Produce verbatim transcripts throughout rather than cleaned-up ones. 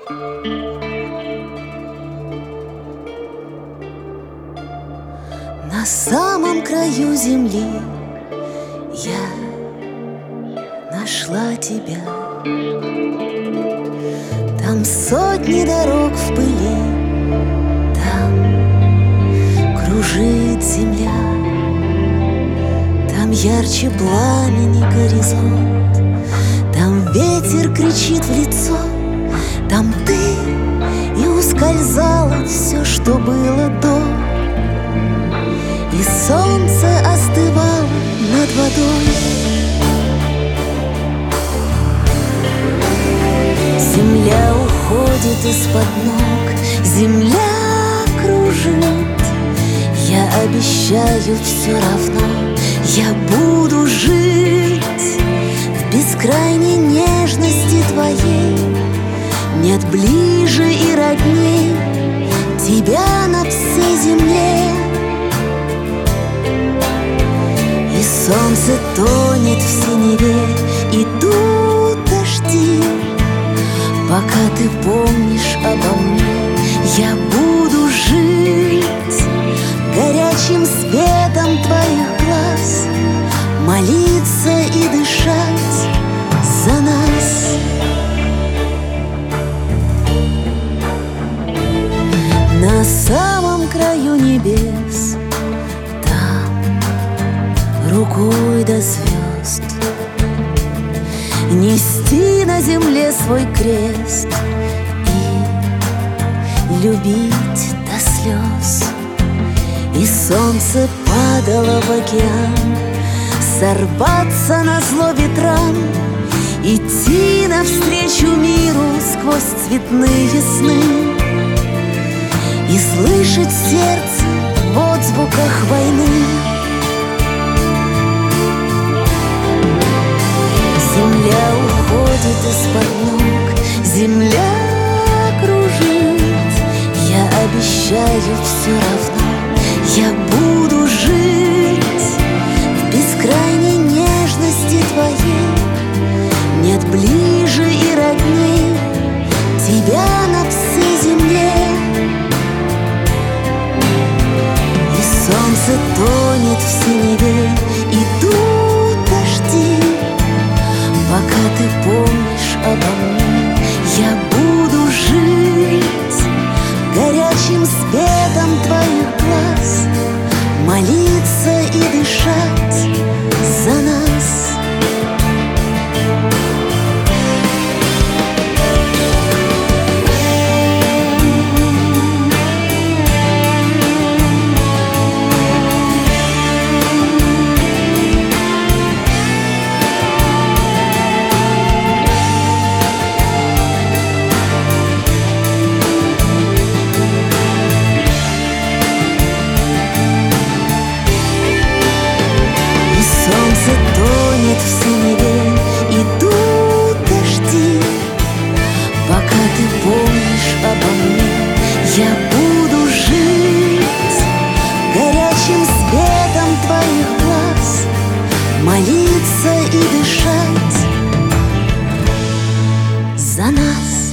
На самом краю земли я нашла тебя. Там сотни дорог в пыли, там кружит земля, там ярче пламени горизонт, там ветер кричит в лицо, там ты и ускользало все, что было до. И солнце остывало над водой. Земля уходит из-под ног, земля кружит. Я обещаю, все равно я буду жить в бескрайней нежности твоей. Нет ближе и родней тебя на всей земле. Солнце тонет в синеве, идут дожди. Пока ты помнишь обо мне, я буду жить горячим светом твоих глаз, молиться и дышать за нас. На самом краю небес, рукой до звезд, нести на земле свой крест и любить до слез. И солнце падало в океан, сорваться назло ветрам, идти навстречу миру сквозь цветные сны и слышать сердце в отзвуках войны. Земля уходит из-под ног, земля кружит. Я обещаю, все равно я буду жить в бескрайней нежности твоей. Нет ближе и родней тебя на всей земле. И солнце тонет в синеве, идут дожди. Пока ты помнишь обо мне, я буду жить горячим светом твоих глаз, молиться и дышать за нас. Тонет в синеве, идут дожди. Пока ты помнишь обо мне, я буду жить горячим светом твоих глаз, молиться и дышать за нас.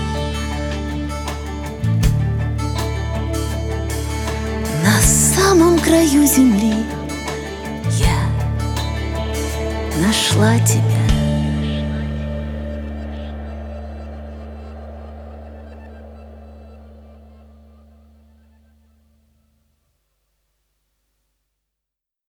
На самом краю земли нашла тебя.